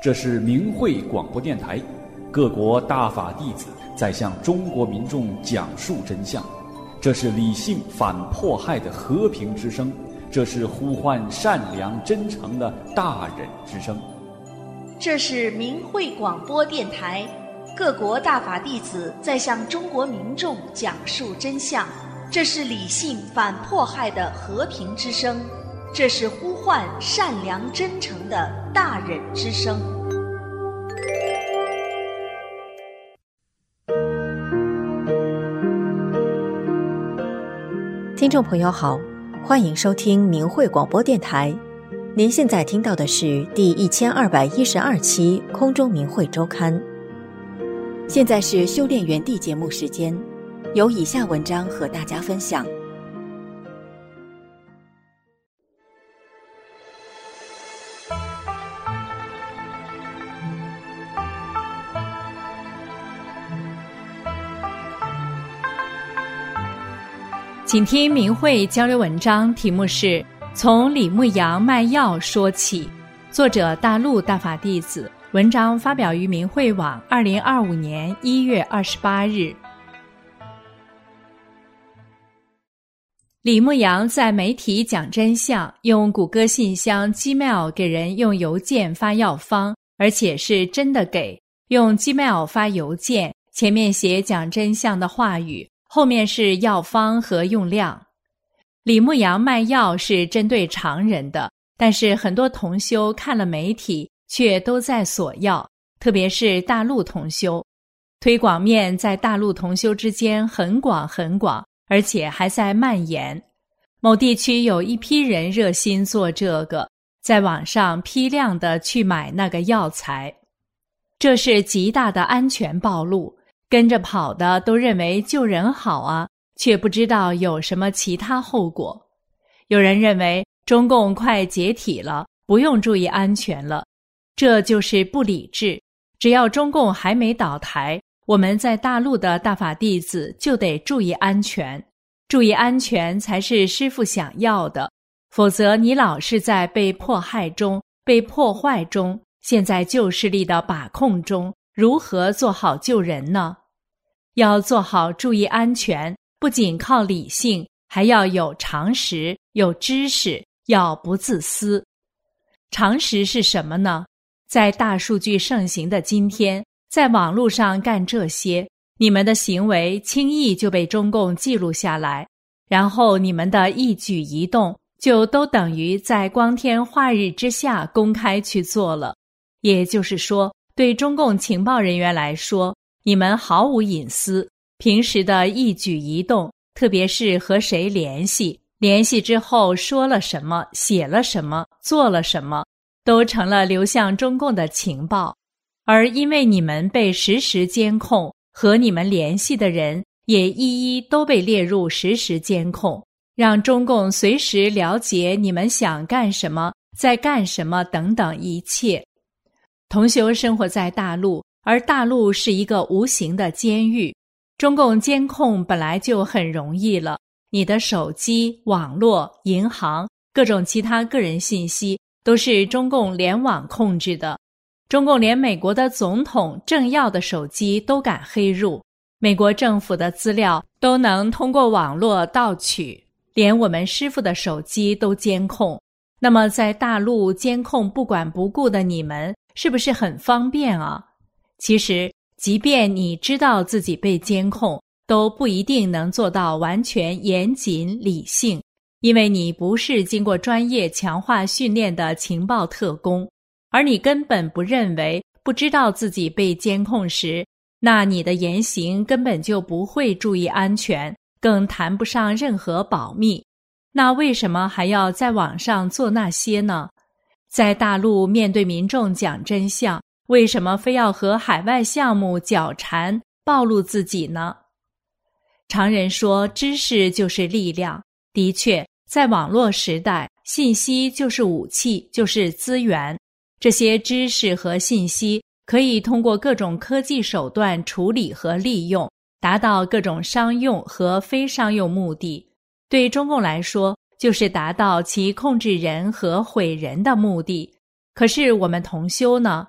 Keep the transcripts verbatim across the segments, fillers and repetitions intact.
这是明慧广播电台，各国大法弟子在向中国民众讲述真相。这是理性反迫害的和平之声，这是呼唤善良真诚的大忍之声。 这是明慧广播电台，各国大法弟子在向中国民众讲述真相。这是理性反迫害的和平之声，这是呼唤善良真诚的大忍之声。 听众朋友好，欢迎收听明慧广播电台。您现在听到的是第一千二百一十二期空中明慧周刊。现在是修炼园地节目时间，有以下文章和大家分享。 请听明慧交流文章，题目是从李牧阳卖药说起，作者大陆大法弟子，文章发表于明慧网二零二五年一月二十八日。李牧阳在媒体讲真相，用谷歌信箱 Gmail 给人用邮件发药方，而且是真的给，用 Gmail 发邮件，前面写讲真相的话语，后面是药方和用量。李牧阳卖药是针对常人的，但是很多同修看了媒体却都在索药，特别是大陆同修。推广面在大陆同修之间很广很广，而且还在蔓延。某地区有一批人热心做这个，在网上批量的去买那个药材。这是极大的安全暴露，跟着跑的都认为救人好啊，却不知道有什么其他后果。有人认为中共快解体了，不用注意安全了，这就是不理智。只要中共还没倒台，我们在大陆的大法弟子就得注意安全，注意安全才是师父想要的，否则你老是在被迫害中、被破坏中，现在旧势力的把控中，如何做好救人呢？要做好注意安全，不仅靠理性，还要有常识，有知识，要不自私。常识是什么呢？在大数据盛行的今天，在网络上干这些，你们的行为轻易就被中共记录下来，然后你们的一举一动就都等于在光天化日之下公开去做了。也就是说，对中共情报人员来说，你们毫无隐私，平时的一举一动，特别是和谁联系，联系之后说了什么，写了什么，做了什么，都成了流向中共的情报。而因为你们被实时监控，和你们联系的人也一一都被列入实时监控，让中共随时了解你们想干什么，在干什么等等一切。同修生活在大陆，而大陆是一个无形的监狱，中共监控本来就很容易了，你的手机、网络、银行，各种其他个人信息都是中共联网控制的。中共连美国的总统政要的手机都敢黑入，美国政府的资料都能通过网络盗取，连我们师父的手机都监控。那么在大陆监控不管不顾的你们，是不是很方便啊？其实即便你知道自己被监控，都不一定能做到完全严谨理性，因为你不是经过专业强化训练的情报特工，而你根本不认为不知道自己被监控时，那你的言行根本就不会注意安全，更谈不上任何保密。那为什么还要在网上做那些呢？在大陆面对民众讲真相，为什么非要和海外项目搅缠，暴露自己呢？常人说知识就是力量，的确，在网络时代，信息就是武器，就是资源。这些知识和信息可以通过各种科技手段处理和利用，达到各种商用和非商用目的。对中共来说，就是达到其控制人和毁人的目的。可是我们同修呢？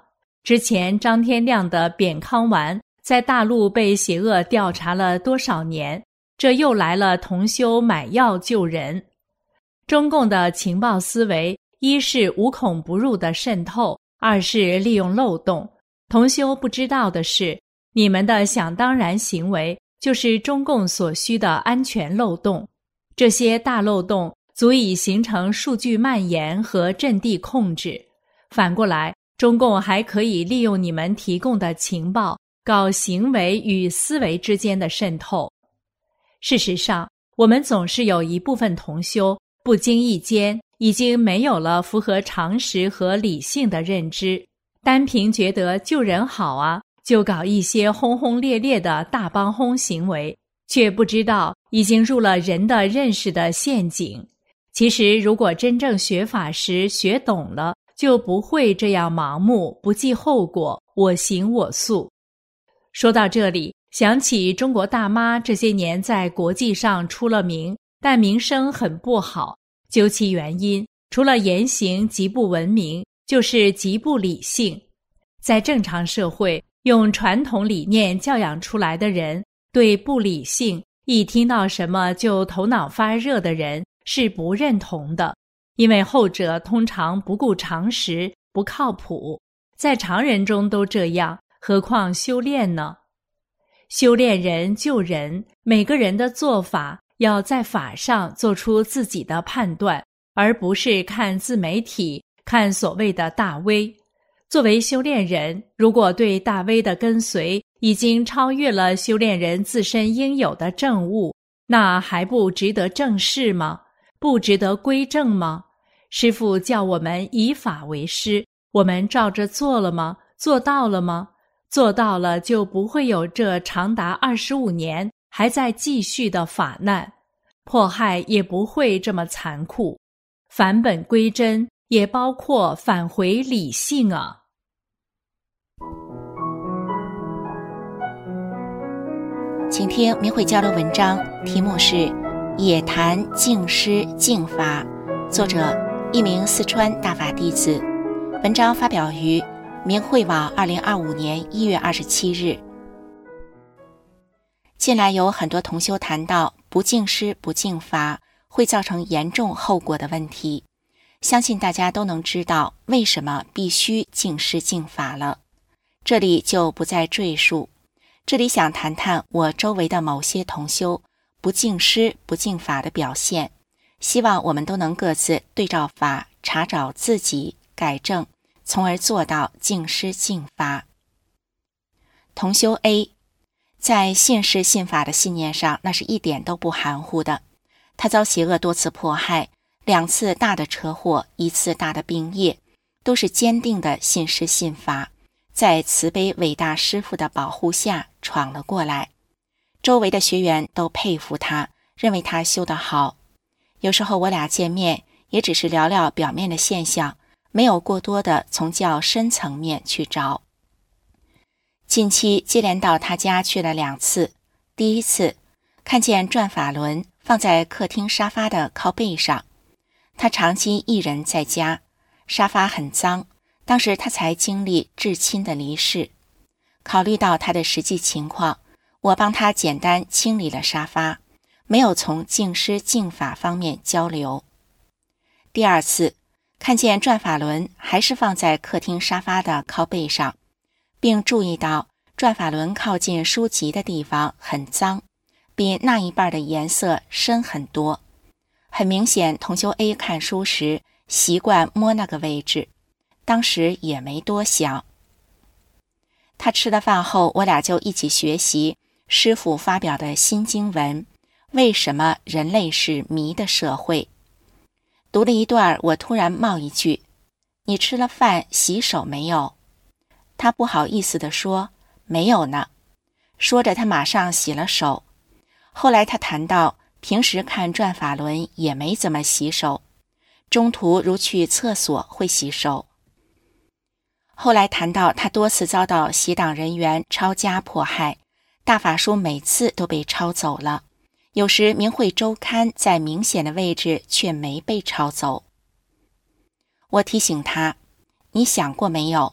之前张天亮的扁康丸在大陆被邪恶调查了多少年，这又来了同修买药救人。中共的情报思维，一是无孔不入的渗透，二是利用漏洞。同修不知道的是，你们的想当然行为就是中共所需的安全漏洞。这些大漏洞足以形成数据蔓延和阵地控制。反过来，中共还可以利用你们提供的情报，搞行为与思维之间的渗透。事实上，我们总是有一部分同修不经意间已经没有了符合常识和理性的认知，单凭觉得救人好啊，就搞一些轰轰烈烈的大帮轰行为，却不知道已经入了人的认识的陷阱。其实如果真正学法时学懂了，就不会这样盲目不计后果，我行我素。说到这里，想起中国大妈这些年在国际上出了名，但名声很不好。究其原因，除了言行极不文明，就是极不理性。在正常社会，用传统理念教养出来的人，对不理性，一听到什么就头脑发热的人是不认同的。因为后者通常不顾常识，不靠谱，在常人中都这样，何况修炼呢？修炼人救人，每个人的做法要在法上做出自己的判断，而不是看自媒体，看所谓的大 V。 作为修炼人，如果对大 V 的跟随已经超越了修炼人自身应有的正悟，那还不值得正视吗？不值得归正吗？师父叫我们以法为师，我们照着做了吗？做到了吗？做到了，就不会有这长达二十五年还在继续的法难，迫害也不会这么残酷。返本归真也包括返回理性啊。 请听明慧交流文章，题目是《野谈净师净法》，作者一名四川大法弟子。文章发表于明慧网二零二五年一月二十七日。近来有很多同修谈到不净师不净法会造成严重后果的问题，相信大家都能知道为什么必须净师净法了，这里就不再赘述。这里想谈谈我周围的某些同修不净师不净法的表现，希望我们都能各自对照法查找自己，改正，从而做到净师净法。同修 A 在信师信法的信念上，那是一点都不含糊的。他遭邪恶多次迫害，两次大的车祸，一次大的病业，都是坚定的信师信法，在慈悲伟大师父的保护下闯了过来。周围的学员都佩服他，认为他修得好。有时候我俩见面，也只是聊聊表面的现象，没有过多的从较深层面去找。近期接连到他家去了两次，第一次看见转法轮放在客厅沙发的靠背上，他长期一人在家，沙发很脏，当时他才经历至亲的离世。考虑到他的实际情况，我帮他简单清理了沙发，没有从净师净法方面交流。第二次看见转法轮还是放在客厅沙发的靠背上，并注意到转法轮靠近书籍的地方很脏，比那一半的颜色深很多。很明显同修 A 看书时习惯摸那个位置，当时也没多想。他吃了饭后，我俩就一起学习师父发表的新经文，为什么人类是迷的社会。读了一段，我突然冒一句，你吃了饭洗手没有？他不好意思地说，没有呢。说着他马上洗了手。后来他谈到平时看转法轮也没怎么洗手，中途如去厕所会洗手。后来谈到他多次遭到邪党人员抄家迫害，大法书每次都被抄走了，有时明慧周刊在明显的位置却没被抄走。我提醒他，你想过没有，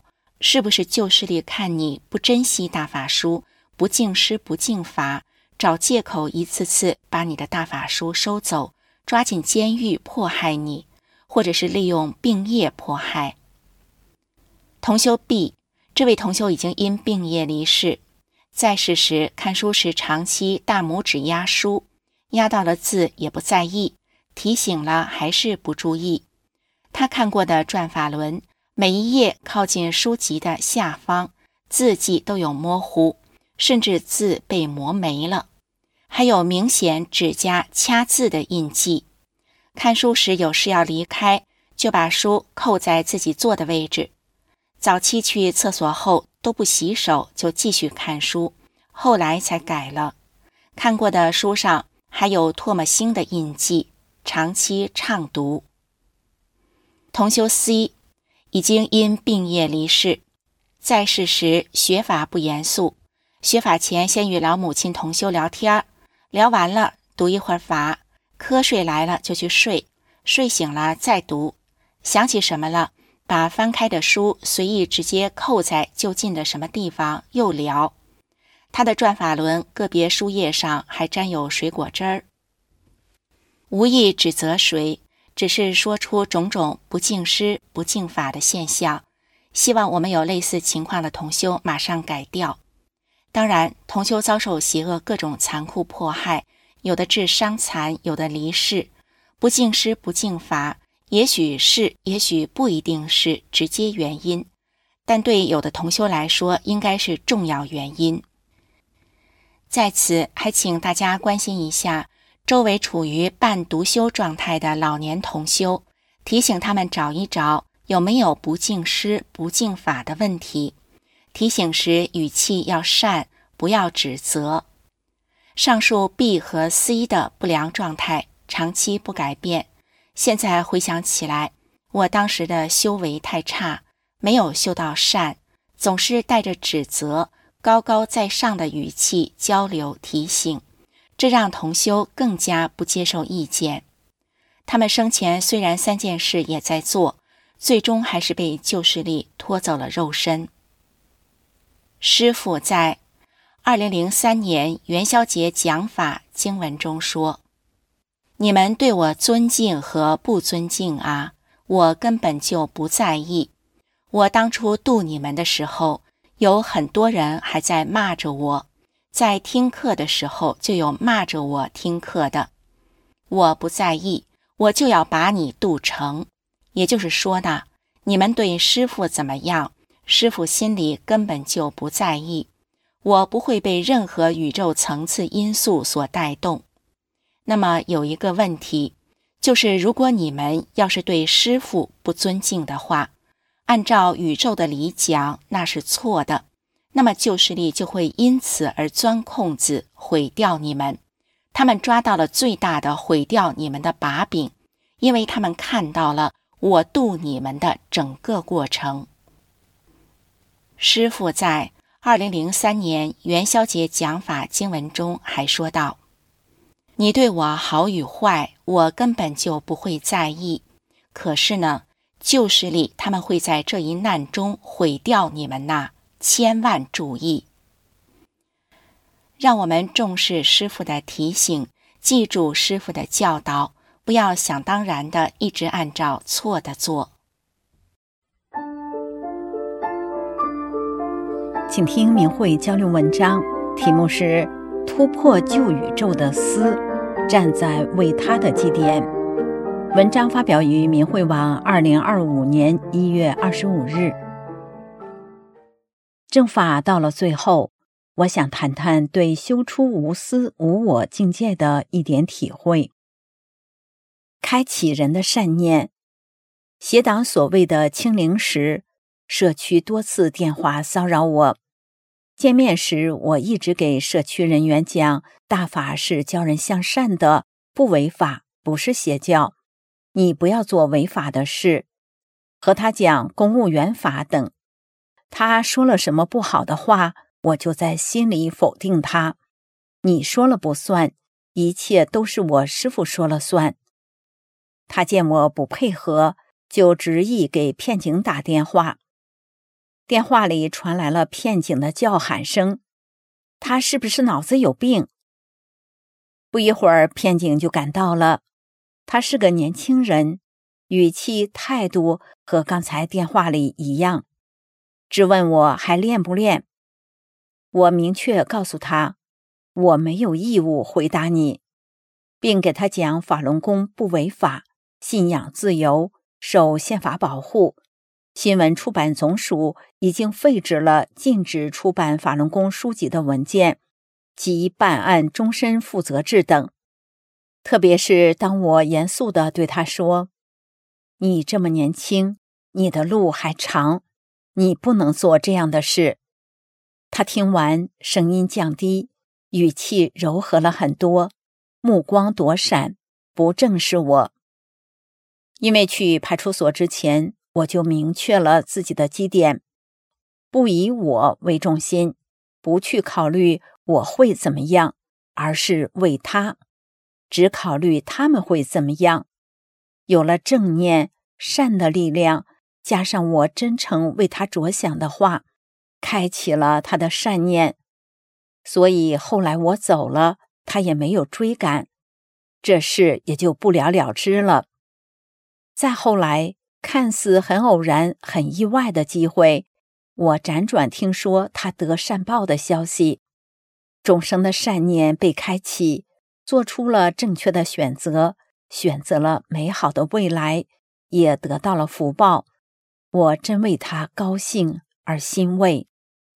是不是旧势力看你不珍惜大法书，不敬师不敬法，找借口一次次把你的大法书收走，抓进监狱迫害你，或者是利用病业迫害。同修 B， 这位同修已经因病业离世，在世时看书时长期大拇指压书，压到了字也不在意，提醒了还是不注意。他看过的转法轮，每一页靠近书籍的下方，字迹都有模糊，甚至字被磨没了，还有明显指甲掐字的印记。看书时有事要离开，就把书扣在自己坐的位置。早期去厕所后都不洗手就继续看书，后来才改了。看过的书上还有唾沫星的印记，长期畅读。同修 C 已经因病业离世，在世时学法不严肃，学法前先与老母亲同修聊天，聊完了读一会儿法，瞌睡来了就去睡，睡醒了再读，想起什么了，把翻开的书随意直接扣在就近的什么地方又聊。他的转法轮个别书页上还沾有水果汁儿。无意指责谁，只是说出种种不敬师不敬法的现象，希望我们有类似情况的同修马上改掉。当然，同修遭受邪恶各种残酷迫害，有的致伤残，有的离世，不敬师不敬法，也许是也许不一定是直接原因，但对有的同修来说应该是重要原因。在此还请大家关心一下周围处于半独修状态的老年同修，提醒他们找一找有没有不敬师不敬法的问题，提醒时语气要善，不要指责。上述 B 和 C 的不良状态长期不改变，现在回想起来，我当时的修为太差，没有修到善，总是带着指责，高高在上的语气交流提醒，这让同修更加不接受意见。他们生前虽然三件事也在做，最终还是被旧势力拖走了肉身。师父在二零零三年元宵节讲法经文中说，你们对我尊敬和不尊敬啊，我根本就不在意。我当初度你们的时候，有很多人还在骂着我，在听课的时候就有骂着我听课的，我不在意，我就要把你度成。也就是说呢，你们对师父怎么样，师父心里根本就不在意，我不会被任何宇宙层次因素所带动。那么有一个问题，就是如果你们要是对师父不尊敬的话，按照宇宙的理讲，那是错的，那么旧势力就会因此而钻空子，毁掉你们。他们抓到了最大的毁掉你们的把柄，因为他们看到了我度你们的整个过程。师父在二零零三年元宵节讲法经文中还说道，你对我好与坏，我根本就不会在意，可是呢，旧势力他们会在这一难中毁掉你们呐，千万注意。让我们重视师父的提醒，记住师父的教导，不要想当然的一直按照错的做。 请听明慧交流文章，题目是突破旧宇宙的思，站在为他的基点。文章发表于明慧网二零二五年一月二十五日。正法到了最后，我想谈谈对修出无私无我境界的一点体会。开启人的善念。邪党所谓的清零时，社区多次电话骚扰我。见面时，我一直给社区人员讲，大法是教人向善的，不违法，不是邪教，你不要做违法的事。和他讲公务员法等，他说了什么不好的话，我就在心里否定他。你说了不算，一切都是我师父说了算。他见我不配合，就执意给片警打电话。 电话里传来了片警的叫喊声：“他是不是脑子有病？”不一会儿，片警就赶到了。他是个年轻人，语气态度和刚才电话里一样，质问我还练不练。我明确告诉他，我没有义务回答你，并给他讲法轮功不违法，信仰自由，受宪法保护。新闻出版总署已经废止了禁止出版法轮功书籍的文件及办案终身负责制等。特别是当我严肃地对他说，你这么年轻，你的路还长，你不能做这样的事。他听完，声音降低，语气柔和了很多，目光躲闪，不正视我。因为去派出所之前，我就明确了自己的基点，不以我为中心，不去考虑我会怎么样，而是为他，只考虑他们会怎么样。有了正念、善的力量，加上我真诚为他着想的话，开启了他的善念。所以后来我走了，他也没有追赶，这事也就不了了之了。再后来，看似很偶然、很意外的机会，我辗转听说他得善报的消息，众生的善念被开启，做出了正确的选择，选择了美好的未来，也得到了福报。我真为他高兴而欣慰。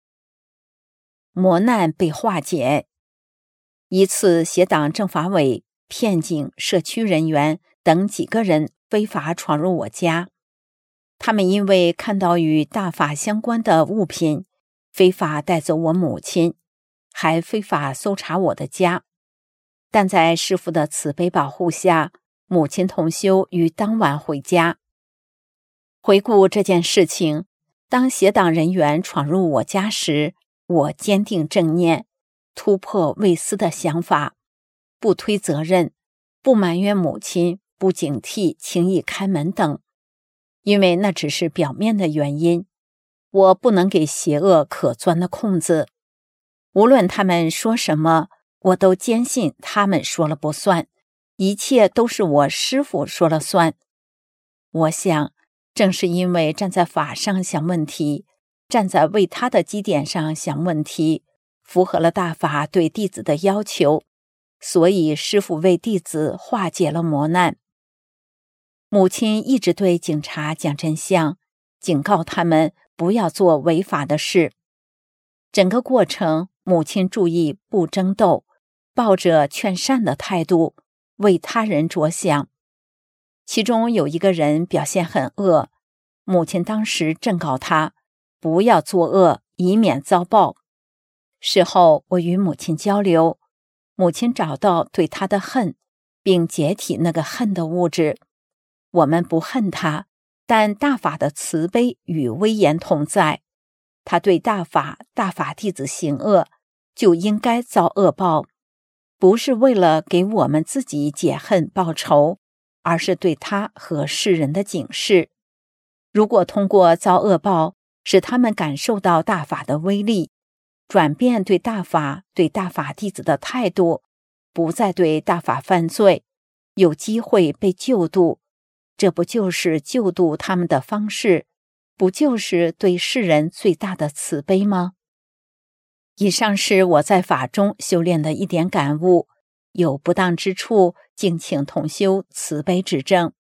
磨难被化解。一次，协党政法委、片警、社区人员等几个人非法闯入我家。他们因为看到与大法相关的物品，非法带走我母亲，还非法搜查我的家。但在师父的慈悲保护下，母亲同修于当晚回家。回顾这件事情，当协党人员闯入我家时，我坚定正念，突破未思的想法，不推责任，不埋怨母亲，不警惕轻易开门等，因为那只是表面的原因，我不能给邪恶可钻的空子。无论他们说什么，我都坚信他们说了不算，一切都是我师父说了算。我想，正是因为站在法上想问题，站在为他的基点上想问题，符合了大法对弟子的要求，所以师父为弟子化解了磨难。母亲一直对警察讲真相，警告他们不要做违法的事。整个过程，母亲注意不争斗，抱着劝善的态度，为他人着想。其中有一个人表现很恶，母亲当时正告他不要作恶，以免遭报。事后我与母亲交流，母亲找到对他的恨，并解体那个恨的物质。我们不恨他，但大法的慈悲与威严同在，他对大法、大法弟子行恶，就应该遭恶报，不是为了给我们自己解恨报仇，而是对他和世人的警示。如果通过遭恶报，使他们感受到大法的威力，转变对大法、对大法弟子的态度，不再对大法犯罪，有机会被救度，这不就是救度他们的方式，不就是对世人最大的慈悲吗？以上是我在法中修炼的一点感悟，有不当之处，敬请同修慈悲指正。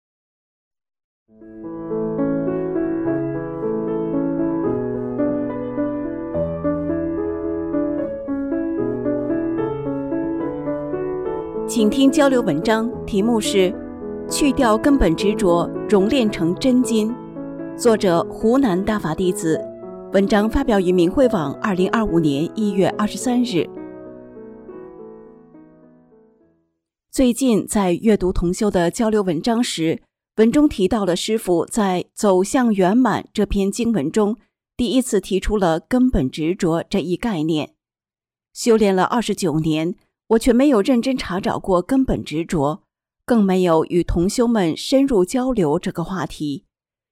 请听交流文章，题目是去掉根本执着，熔炼成真金。作者湖南大法弟子。文章发表于明慧网二零二五年一月二十三日。最近在阅读同修的交流文章时，文中提到了师父在《走向圆满》这篇经文中第一次提出了根本执着这一概念。修炼了二十九年，我却没有认真查找过根本执着，更没有与同修们深入交流这个话题。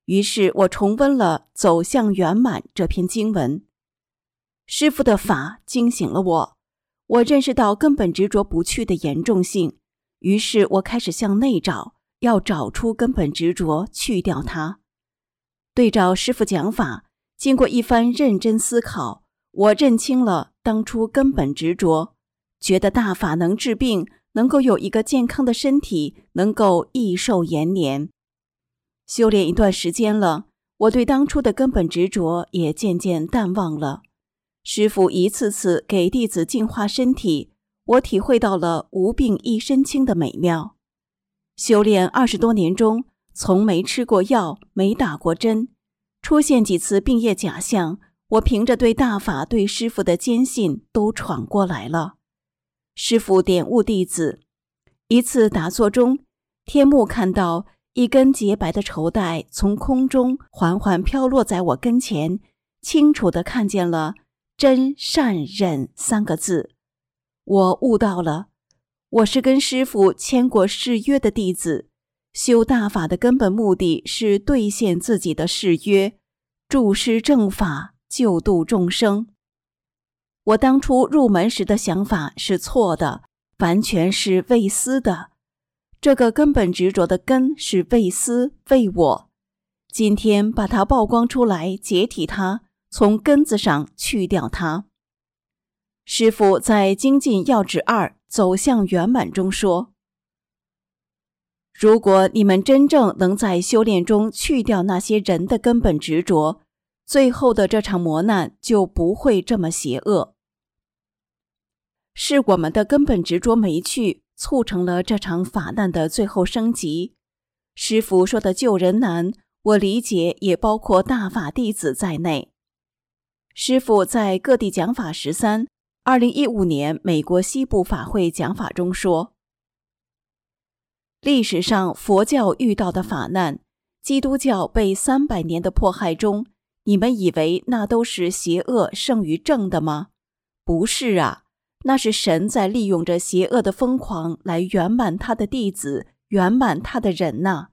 于是我重温了《走向圆满》这篇经文。师父的法惊醒了我，我认识到根本执着不去的严重性，于是我开始向内找，要找出根本执着，去掉它。对照师父讲法，经过一番认真思考，我认清了当初根本执着，觉得大法能治病，能够有一个健康的身体，能够益寿延年。修炼一段时间了，我对当初的根本执着也渐渐淡忘了。师父一次次给弟子净化身体，我体会到了无病一身轻的美妙。修炼二十多年中，从没吃过药，没打过针，出现几次病业假象，我凭着对大法对师父的坚信都闯过来了。师父点悟弟子，一次打坐中，天目看到一根洁白的绸带从空中缓缓飘落在我跟前，清楚地看见了真善忍三个字。我悟到了，我是跟师父签过誓约的弟子，修大法的根本目的是兑现自己的誓约，助师正法，救度众生。我当初入门时的想法是错的，完全是为私的。这个根本执着的根是为私为我，今天把它曝光出来，解体它，从根子上去掉它。师父在《精进要旨二走向圆满》中说，如果你们真正能在修炼中去掉那些人的根本执着，最后的这场磨难就不会这么邪恶。是我们的根本执着没去，促成了这场法难的最后升级。师父说的救人难，我理解也包括大法弟子在内。师父在各地讲法十三，二零一五年美国西部法会讲法中说，历史上佛教遇到的法难，基督教被三百年的迫害中，你们以为那都是邪恶胜于正的吗？不是啊，那是神在利用着邪恶的疯狂来圆满他的弟子，圆满他的人呐。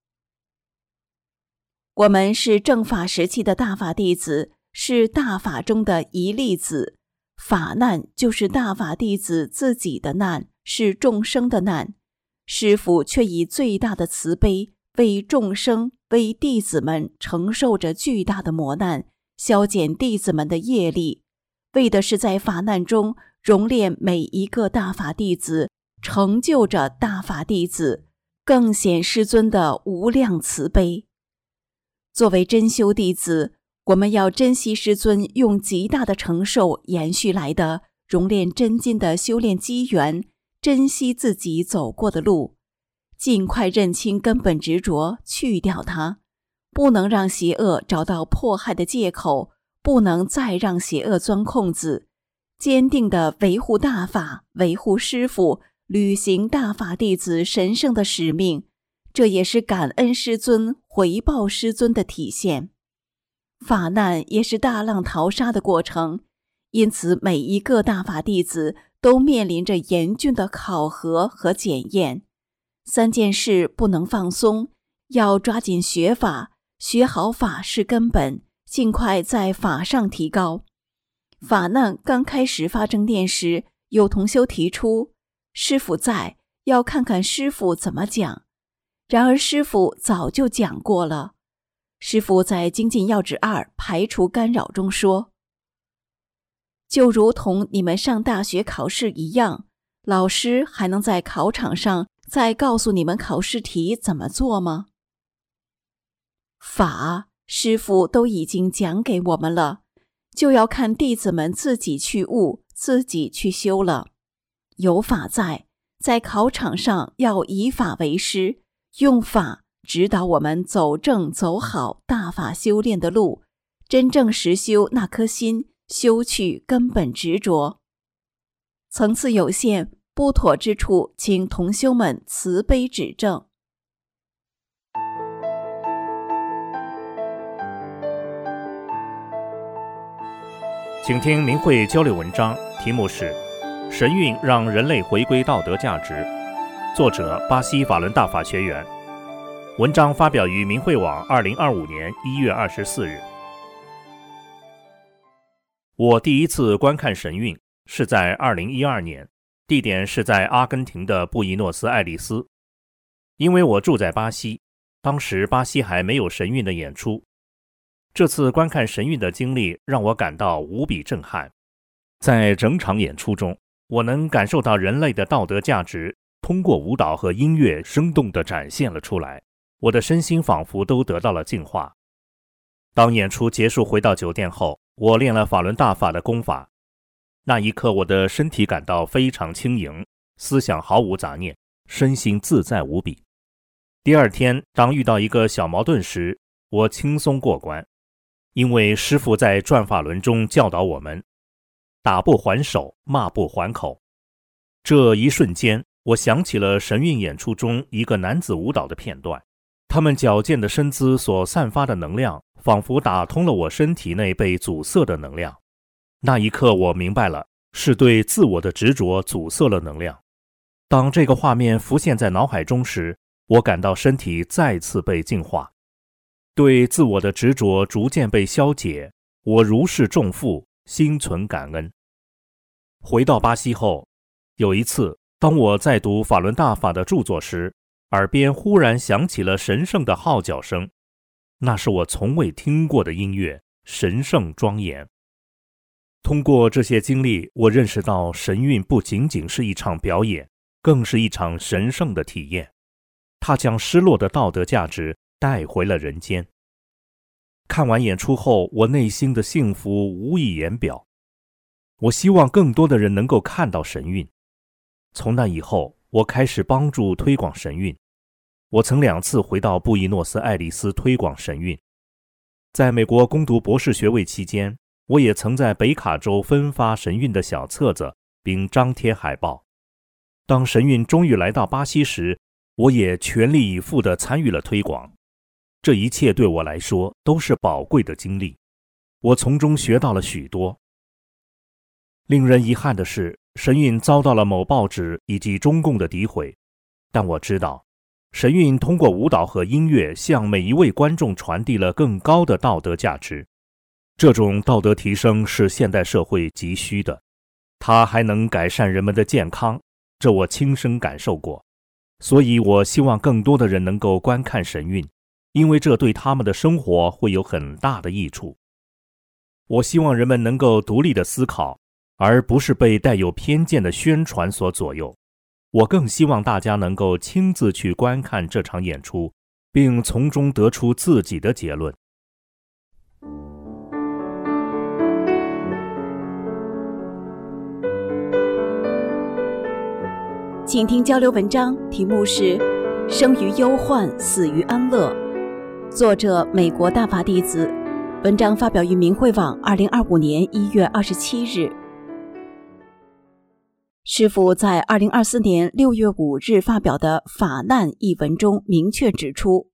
我们是正法时期的大法弟子，是大法中的一粒子，法难就是大法弟子自己的难，是众生的难。师父却以最大的慈悲为众生为弟子们承受着巨大的磨难，消减弟子们的业力，为的是在法难中熔炼每一个大法弟子，成就着大法弟子，更显师尊的无量慈悲。作为真修弟子，我们要珍惜师尊用极大的承受延续来的熔炼真金的修炼机缘，珍惜自己走过的路，尽快认清根本执着，去掉它，不能让邪恶找到迫害的借口，不能再让邪恶钻空子，坚定地维护大法，维护师父，履行大法弟子神圣的使命，这也是感恩师尊，回报师尊的体现。法难也是大浪淘沙的过程，因此每一个大法弟子都面临着严峻的考核和检验。三件事不能放松，要抓紧学法，学好法是根本，尽快在法上提高。法难刚开始发正念时，有同修提出，师父在，要看看师父怎么讲。然而师父早就讲过了。师父在《精进要旨二排除干扰》中说，就如同你们上大学考试一样，老师还能在考场上再告诉你们考试题怎么做吗？法，师父都已经讲给我们了，就要看弟子们自己去悟，自己去修了。有法在，在考场上要以法为师，用法指导我们走正走好大法修炼的路，真正实修那颗心，修去根本执着。层次有限，不妥之处，请同修们慈悲指正。 请听明慧交流文章，题目是《神韵让人类回归道德价值》，作者巴西法轮大法学员。 文章发表于明慧网二零二五年一月二十四日。我第一次观看神韵是在二零一二年，地点是在阿根廷的布宜诺斯艾利斯。因为我住在巴西，当时巴西还没有神韵的演出。这次观看神韵的经历让我感到无比震撼。在整场演出中，我能感受到人类的道德价值通过舞蹈和音乐生动地展现了出来，我的身心仿佛都得到了净化。当演出结束回到酒店后，我练了法轮大法的功法。那一刻，我的身体感到非常轻盈，思想毫无杂念，身心自在无比。第二天，当遇到一个小矛盾时，我轻松过关，因为师父在转法轮中教导我们，打不还手，骂不还口。这一瞬间，我想起了神韵演出中一个男子舞蹈的片段，他们矫健的身姿所散发的能量，仿佛打通了我身体内被阻塞的能量。那一刻，我明白了，是对自我的执着阻塞了能量。当这个画面浮现在脑海中时，我感到身体再次被净化，对自我的执着逐渐被消解，我如释重负，心存感恩。回到巴西后，有一次，当我在读法轮大法的著作时，耳边忽然响起了神圣的号角声，那是我从未听过的音乐，神圣庄严。通过这些经历，我认识到神韵不仅仅是一场表演，更是一场神圣的体验。它将失落的道德价值带回了人间。看完演出后，我内心的幸福无以言表。我希望更多的人能够看到神韵。从那以后，我开始帮助推广神韵。我曾两次回到布宜诺斯艾利斯推广神韵。在美国攻读博士学位期间，我也曾在北卡州分发神韵的小册子，并张贴海报。当神韵终于来到巴西时，我也全力以赴地参与了推广。这一切对我来说都是宝贵的经历，我从中学到了许多。令人遗憾的是，神韵遭到了某报纸以及中共的诋毁，但我知道，神韵通过舞蹈和音乐向每一位观众传递了更高的道德价值。这种道德提升是现代社会急需的，它还能改善人们的健康，这我亲身感受过。所以我希望更多的人能够观看神韵，因为这对他们的生活会有很大的益处。我希望人们能够独立的思考，而不是被带有偏见的宣传所左右。我更希望大家能够亲自去观看这场演出，并从中得出自己的结论。 请听交流文章，题目是《生于忧患，死于安乐》，作者美国大法弟子，文章发表于明慧网二零二五年一月二十七日。师父在二零二四年六月五日发表的《法难》一文中明确指出，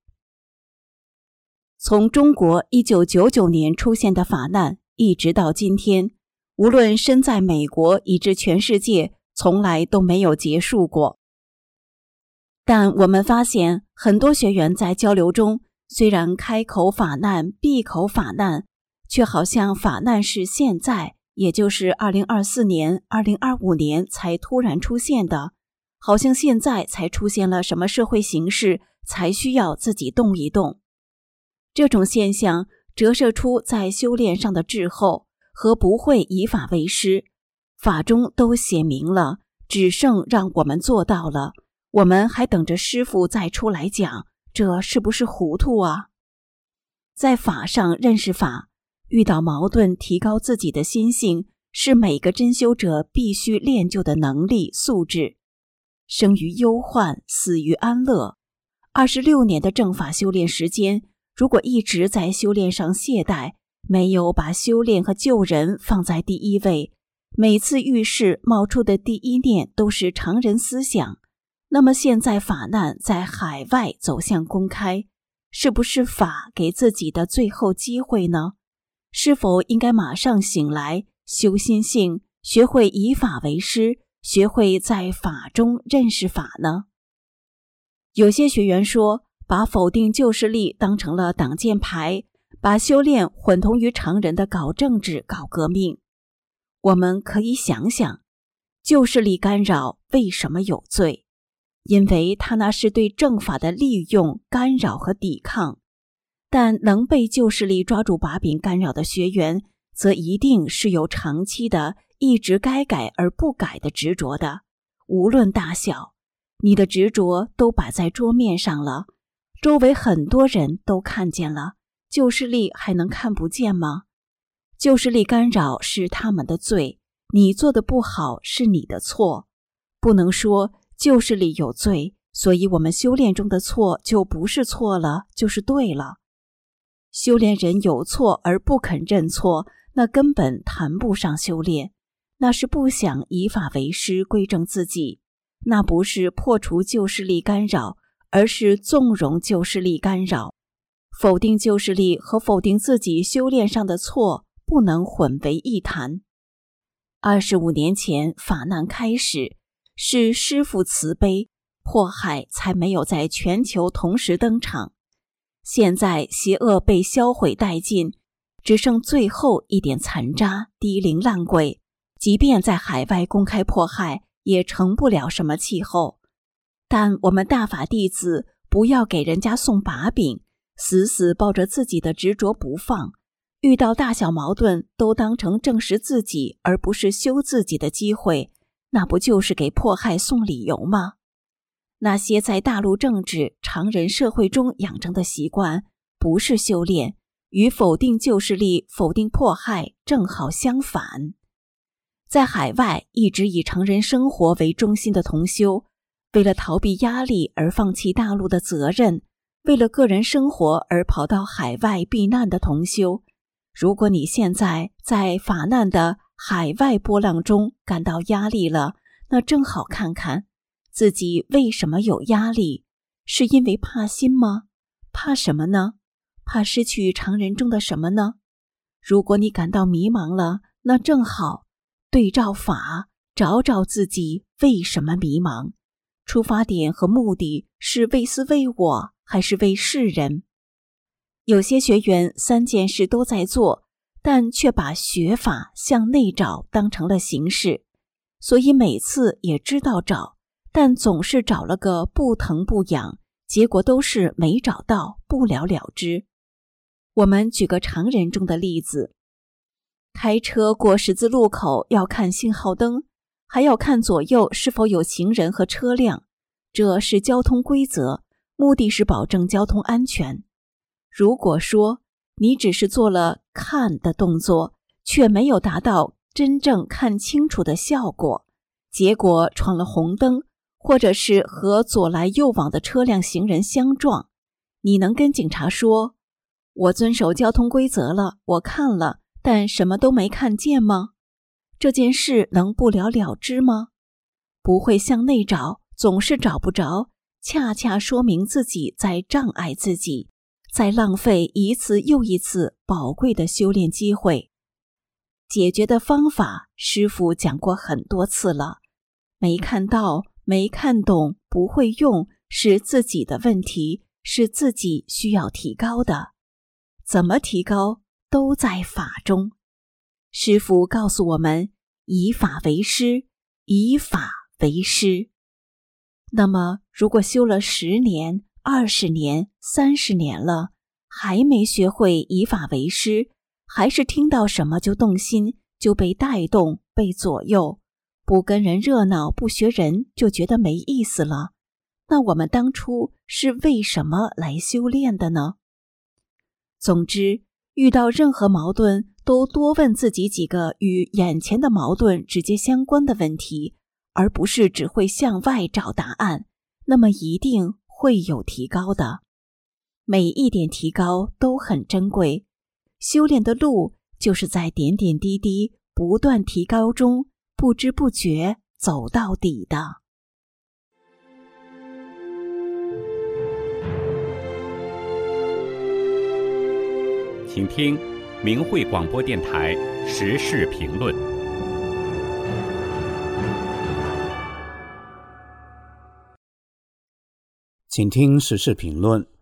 从中国一九九九年出现的法难一直到今天，无论身在美国以至全世界，从来都没有结束过。但我们发现，很多学员在交流中，虽然开口法难，闭口法难，却好像法难是现在，也就是二零二四年、二零二五年才突然出现的，好像现在才出现了什么社会形势，才需要自己动一动。这种现象折射出在修炼上的滞后和不会以法为师，法中都写明了，只剩让我们做到了，我们还等着师父再出来讲，这是不是糊涂啊？在法上认识法，遇到矛盾提高自己的心性，是每个真修者必须练就的能力素质。生于忧患，死于安乐。二十六年的正法修炼时间，如果一直在修炼上懈怠，没有把修炼和救人放在第一位，每次遇事冒出的第一念都是常人思想，那么现在法难在海外走向公开，是不是法给自己的最后机会呢？是否应该马上醒来，修心性，学会以法为师，学会在法中认识法呢？有些学员说， 把否定旧势力当成了挡箭牌，把修炼混同于常人的搞政治、搞革命。我们可以想想，旧势力干扰为什么有罪？因为它那是对正法的利用、干扰和抵抗。但能被旧势力抓住把柄干扰的学员，则一定是有长期的一直该改而不改的执着的，无论大小，你的执着都摆在桌面上了，周围很多人都看见了，旧势力还能看不见吗？旧势力干扰是他们的罪，你做的不好是你的错。不能说旧势力有罪，所以我们修炼中的错就不是错了，就是对了。修炼人有错而不肯认错，那根本谈不上修炼，那是不想以法为师，归正自己，那不是破除旧势力干扰，而是纵容旧势力干扰。否定旧势力和否定自己修炼上的错不能混为一谈。二十五年前法难开始，是师父慈悲，迫害才没有在全球同时登场。现在邪恶被销毁殆尽，只剩最后一点残渣，低龄烂鬼，即便在海外公开迫害，也成不了什么气候。但我们大法弟子不要给人家送把柄，死死抱着自己的执着不放，遇到大小矛盾都当成证实自己而不是修自己的机会，那不就是给迫害送理由吗？那些在大陆政治、常人社会中养成的习惯，不是修炼，与否定旧势力、否定迫害正好相反。在海外一直以常人生活为中心的同修，为了逃避压力而放弃大陆的责任，为了个人生活而跑到海外避难的同修，如果你现在在法难的海外波浪中感到压力了，那正好看看自己为什么有压力，是因为怕心吗？怕什么呢？怕失去常人中的什么呢？如果你感到迷茫了，那正好对照法，找找自己为什么迷茫，出发点和目的是为私为我，还是为世人？有些学员三件事都在做，但却把学法向内找当成了形式，所以每次也知道找，但总是找了个不疼不痒，结果都是没找到，不了了之。我们举个常人中的例子，开车过十字路口要看信号灯，还要看左右是否有行人和车辆，这是交通规则，目的是保证交通安全。如果说你只是做了看的动作，却没有达到真正看清楚的效果，结果闯了红灯，或者是和左来右往的车辆行人相撞，你能跟警察说，我遵守交通规则了，我看了，但什么都没看见吗？这件事能不了了之吗？不会向内找，总是找不着，恰恰说明自己在障碍自己，在浪费一次又一次宝贵的修炼机会。解决的方法，师父讲过很多次了，没看到，没看懂，不会用，是自己的问题，是自己需要提高的。怎么提高，都在法中。师父告诉我们，以法为师，以法为师。那么，如果修了十年、二十年、三十年了，还没学会以法为师，还是听到什么就动心，就被带动、被左右，不跟人热闹，不学人，就觉得没意思了。那我们当初是为什么来修炼的呢？总之，遇到任何矛盾，都多问自己几个与眼前的矛盾直接相关的问题，而不是只会向外找答案，那么一定会有提高的。每一点提高都很珍贵，修炼的路就是在点点滴滴不断提高中，不知不觉走到底的。 请听明慧广播电台时事评论。 请听时事评论。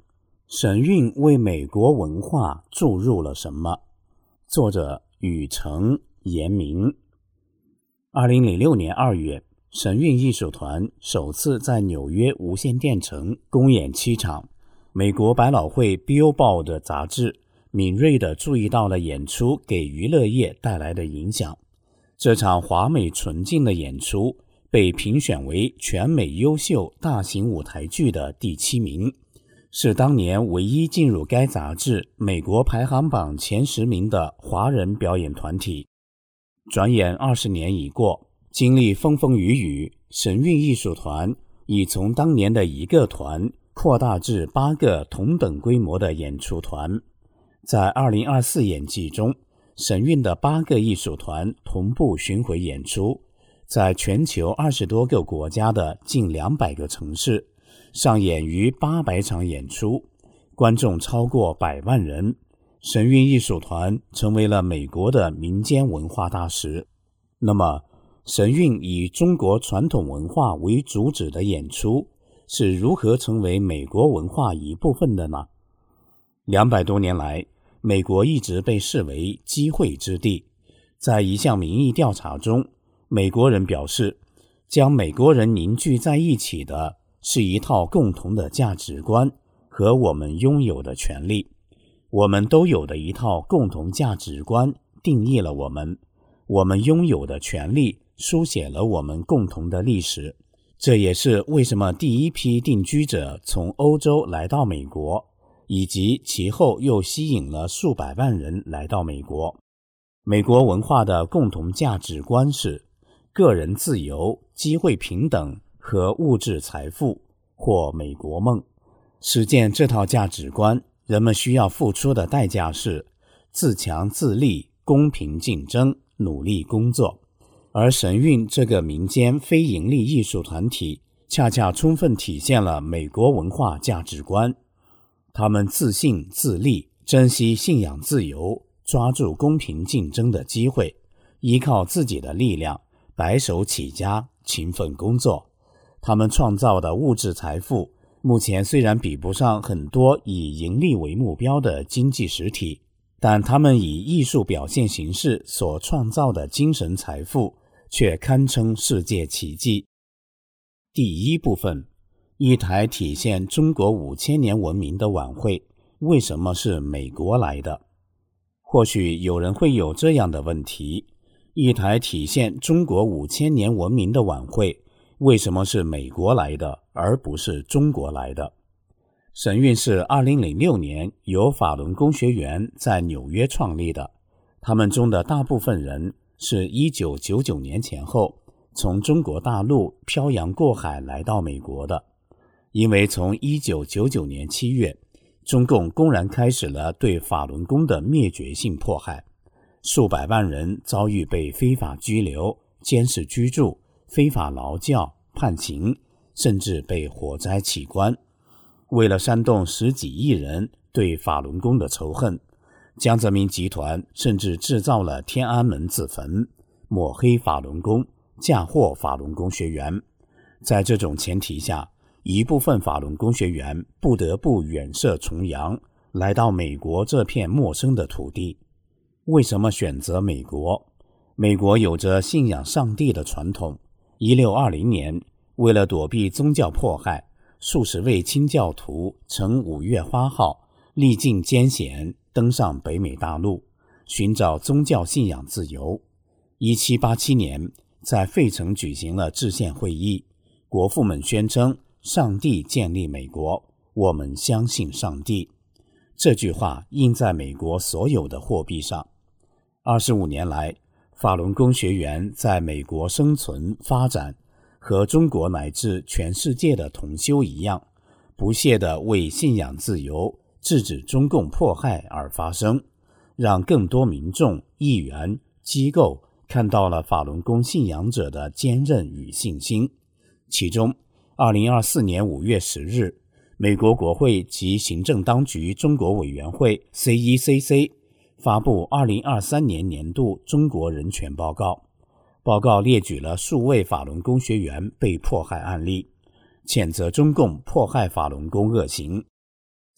神韵为美国文化注入了什么？作者宇成、严明。二零零六年二月，神韵艺术团首次在纽约无线电城公演七场。美国百老汇 Billboard 杂志敏锐地注意到了演出给娱乐业带来的影响。这场华美纯净的演出被评选为全美优秀大型舞台剧的第七名，是当年唯一进入该杂志美国排行榜前十名的华人表演团体。转眼二十年已过，经历风风雨雨，神韵艺术团已从当年的一个团扩大至八个同等规模的演出团。在二零二四演季中，神韵的八个艺术团同步巡回演出，在全球二十多个国家的近两百个城市上演逾八百场演出，观众超过百万人。神韵艺术团成为了美国的民间文化大使。那么，神韵以中国传统文化为主旨的演出是如何成为美国文化一部分的呢？两百多年来，美国一直被视为机会之地。在一项民意调查中，美国人表示，将美国人凝聚在一起的是一套共同的价值观和我们拥有的权利。我们都有的一套共同价值观定义了我们，我们拥有的权利书写了我们共同的历史。这也是为什么第一批定居者从欧洲来到美国，以及其后又吸引了数百万人来到美国。美国文化的共同价值观是个人自由、机会平等和物质财富，或美国梦。实践这套价值观，人们需要付出的代价是自强自立、公平竞争、努力工作。而神韵这个民间非营利艺术团体恰恰充分体现了美国文化价值观。他们自信自立，珍惜信仰自由，抓住公平竞争的机会，依靠自己的力量，白手起家，勤奋工作。他们创造的物质财富目前虽然比不上很多以盈利为目标的经济实体，但他们以艺术表现形式所创造的精神财富却堪称世界奇迹。第一部分，一台体现中国五千年文明的晚会为什么是美国来的？或许有人会有这样的问题，一台体现中国五千年文明的晚会为什么是美国来的，而不是中国来的？神韵是二零零六年由法轮功学员在纽约创立的，他们中的大部分人是一九九九年前后从中国大陆漂洋过海来到美国的。因为从一九九九年七月，中共公然开始了对法轮功的灭绝性迫害，数百万人遭遇被非法拘留、监视居住、非法劳教、判刑，甚至被火灾起关。为了煽动十几亿人对法轮功的仇恨，江泽民集团甚至制造了天安门自焚，抹黑法轮功，嫁祸法轮功学员。在这种前提下，一部分法轮功学员不得不远涉重洋，来到美国这片陌生的土地。为什么选择美国？美国有着信仰上帝的传统。一六二零年，为了躲避宗教迫害，数十位清教徒乘五月花号，历尽艰险登上北美大陆，寻找宗教信仰自由。一七八七年，在费城举行了制宪会议，国父们宣称上帝建立美国，我们相信上帝。这句话印在美国所有的货币上。二十五年来，法轮功学员在美国生存发展，和中国乃至全世界的同修一样，不懈地为信仰自由、制止中共迫害而发声，让更多民众、议员、机构看到了法轮功信仰者的坚韧与信心。其中二零二四年五月十日，美国国会及行政当局中国委员会 C E C C 发布二零二三年年度中国人权报告。报告列举了数位法轮功学员被迫害案例，谴责中共迫害法轮功恶行。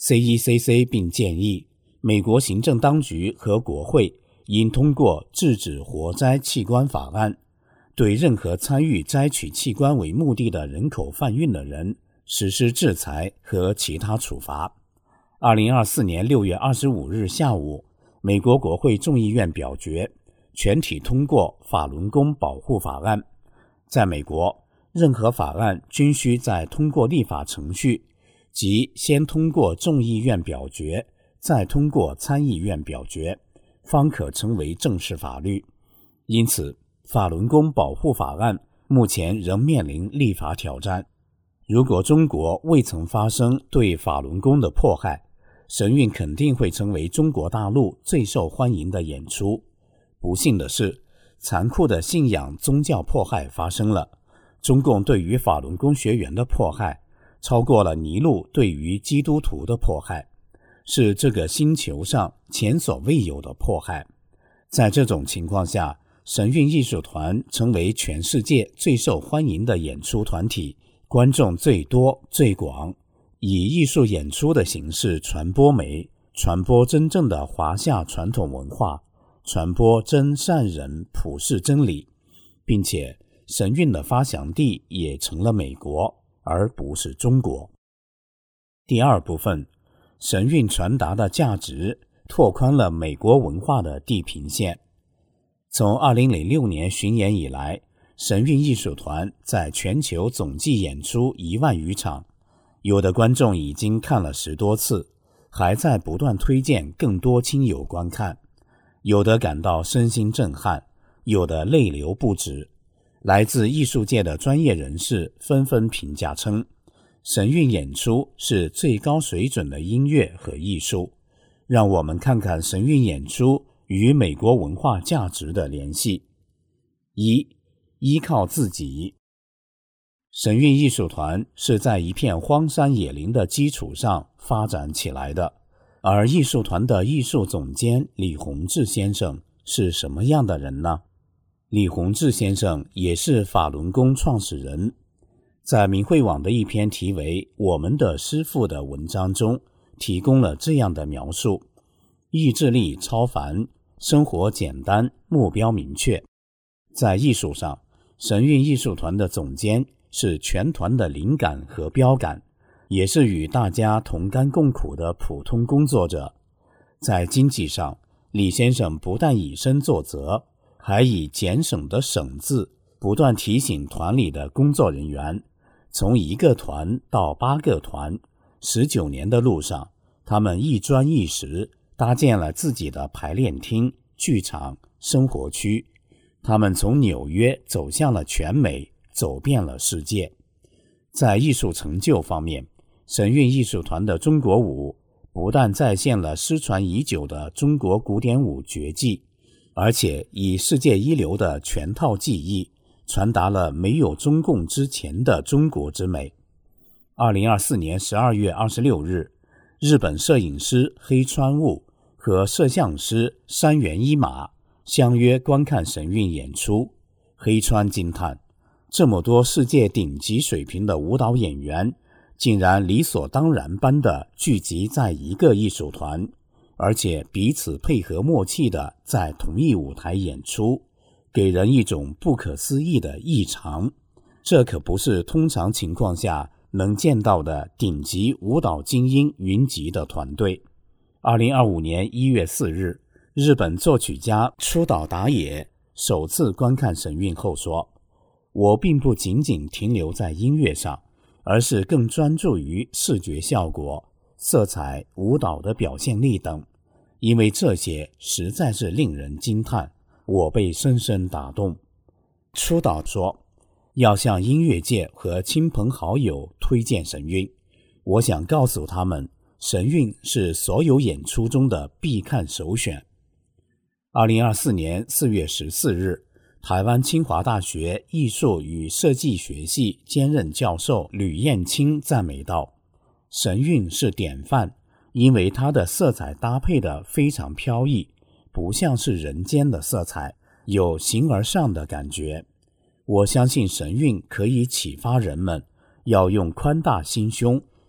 C E C C 并建议美国行政当局和国会应通过制止活摘器官法案，对任何参与摘取器官为目的的人口贩运的人实施制裁和其他处罚。二零二四年六月二十五日下午，美国国会众议院表决，全体通过法轮功保护法案。在美国，任何法案均需在通过立法程序，即先通过众议院表决，再通过参议院表决，方可成为正式法律。因此，法轮功保护法案目前仍面临立法挑战。如果中国未曾发生对法轮功的迫害，神韵肯定会成为中国大陆最受欢迎的演出。不幸的是，残酷的信仰宗教迫害发生了。中共对于法轮功学员的迫害超过了尼禄对于基督徒的迫害，是这个星球上前所未有的迫害。在这种情况下，神韵艺术团成为全世界最受欢迎的演出团体，观众最多最广，以艺术演出的形式传播美，传播真正的华夏传统文化，传播真善忍普世真理，并且神韵的发祥地也成了美国，而不是中国。第二部分，神韵传达的价值拓宽了美国文化的地平线。从二零零六年巡演以来，神韵艺术团在全球总计演出一万余场，有的观众已经看了十多次，还在不断推荐更多亲友观看，有的感到身心震撼，有的泪流不止。来自艺术界的专业人士纷纷评价称，神韵演出是最高水准的音乐和艺术。让我们看看神韵演出与美国文化价值的联系。一、依靠自己。神韵艺术团是在一片荒山野林的基础上发展起来的，而艺术团的艺术总监李洪志先生是什么样的人呢？李洪志先生也是法轮功创始人，在明慧网的一篇题为《我们的师父》的文章中提供了这样的描述：意志力超凡，生活简单，目标明确。在艺术上，神韵艺术团的总监是全团的灵感和标杆，也是与大家同甘共苦的普通工作者。在经济上，李先生不但以身作则，还以俭省的省字不断提醒团里的工作人员，从一个团到八个团，十九年的路上，他们一专一时搭建了自己的排练厅、剧场、生活区。他们从纽约走向了全美，走遍了世界。在艺术成就方面，神韵艺术团的中国舞不但再现了失传已久的中国古典舞绝技，而且以世界一流的全套技艺传达了没有中共之前的中国之美。二零二四年十二月二十六日，日本摄影师黑川悟和摄像师山原一马相约观看神韵演出。黑川惊叹，这么多世界顶级水平的舞蹈演员竟然理所当然般地聚集在一个艺术团，而且彼此配合默契地在同一舞台演出，给人一种不可思议的异常。这可不是通常情况下能见到的顶级舞蹈精英云集的团队。二零二五年一月四日，日本作曲家出岛达也首次观看神韵后说，我并不仅仅停留在音乐上，而是更专注于视觉效果、色彩、舞蹈的表现力等，因为这些实在是令人惊叹，我被深深打动。出岛说，要向音乐界和亲朋好友推荐神韵，我想告诉他们，神韵是所有演出中的必看首选。二零二四年四月十四日，台湾清华大学艺术与设计学系兼任教授吕燕青赞美道，神韵是典范，因为它的色彩搭配的非常飘逸，不像是人间的色彩，有形而上的感觉。我相信神韵可以启发人们要用宽大心胸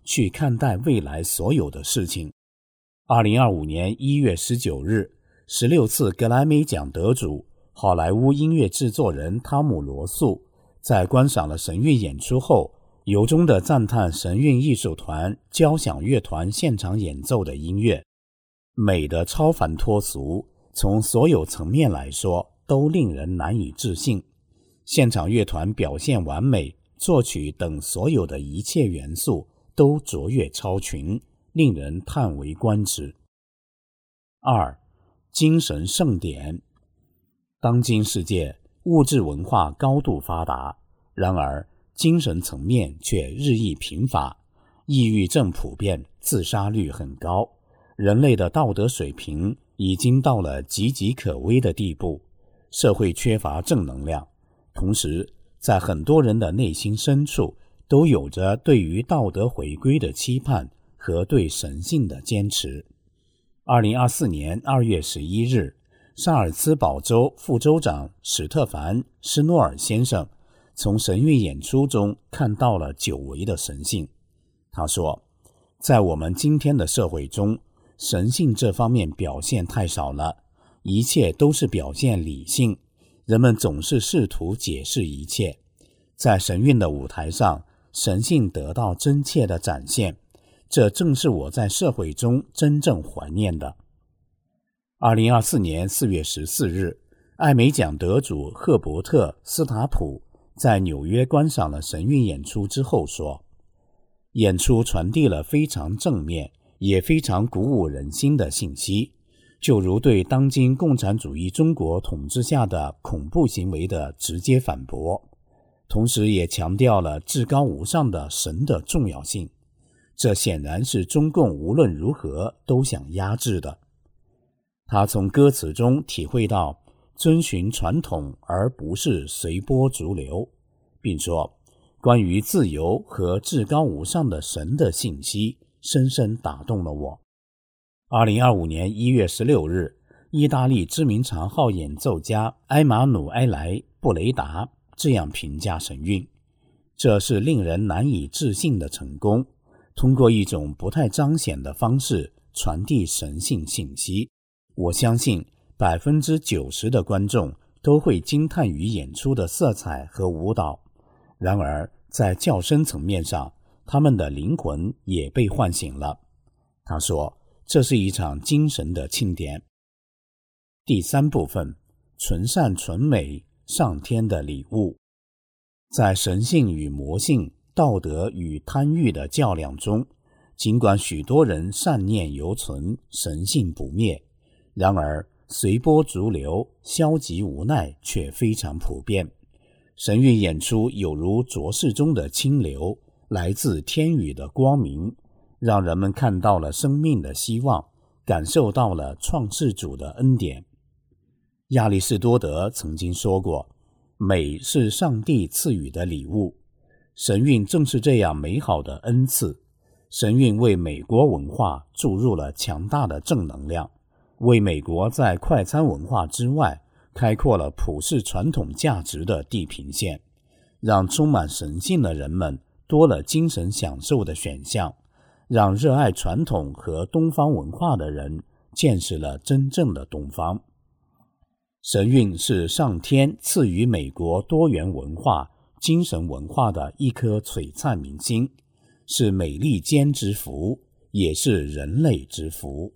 去看待未来所有的事情。二零二五年一月十九日，十六次格莱美奖得主好莱坞音乐制作人汤姆·罗素在观赏了神韵演出后，由衷地赞叹神韵艺术团交响乐团现场演奏的音乐，美的超凡脱俗，从所有层面来说都令人难以置信。现场乐团表现完美，作曲等所有的一切元素都卓越超群，令人叹为观止。二、精神盛典。当今世界物质文化高度发达，然而精神层面却日益贫乏，抑郁症普遍，自杀率很高，人类的道德水平已经到了岌岌可危的地步，社会缺乏正能量，同时在很多人的内心深处都有着对于道德回归的期盼和对神性的坚持。二零二四年二月十一日，萨尔茨堡州副州长史特凡·施诺尔先生从神韵演出中看到了久违的神性。他说，在我们今天的社会中，神性这方面表现太少了，一切都是表现理性，人们总是试图解释一切。在神韵的舞台上，神性得到真切的展现，这正是我在社会中真正怀念的。二零二四年四月十四日，艾美奖得主赫伯特·斯塔普在纽约观赏了神韵演出之后说，演出传递了非常正面也非常鼓舞人心的信息，就如对当今共产主义中国统治下的恐怖行为的直接反驳，同时也强调了至高无上的神的重要性，这显然是中共无论如何都想压制的。他从歌词中体会到遵循传统而不是随波逐流，并说关于自由和至高无上的神的信息深深打动了我。二零二五年一月十六日，意大利知名长号演奏家埃马努埃莱·布雷达这样评价神韵，这是令人难以置信的成功，通过一种不太彰显的方式传递神性信息。我相信百分之九十的观众都会惊叹于演出的色彩和舞蹈，然而在较深层面上，他们的灵魂也被唤醒了。他说，这是一场精神的庆典。第三部分，纯善纯美，上天的礼物。在神性与魔性、道德与贪欲的较量中，尽管许多人善念犹存，神性不灭，然而随波逐流、消极无奈却非常普遍。神韵演出有如浊世中的清流，来自天宇的光明，让人们看到了生命的希望，感受到了创世主的恩典。亚里士多德曾经说过，美是上帝赐予的礼物，神韵正是这样美好的恩赐。神韵为美国文化注入了强大的正能量，为美国在快餐文化之外开阔了普世传统价值的地平线，让充满神性的人们多了精神享受的选项，让热爱传统和东方文化的人见识了真正的东方。神韵是上天赐予美国多元文化、精神文化的一颗璀璨明星，是美利坚之福，也是人类之福。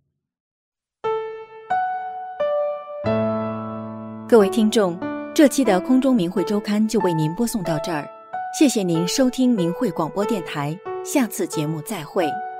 各位听众，这期的空中明慧周刊就为您播送到这儿，谢谢您收听明慧广播电台，下次节目再会。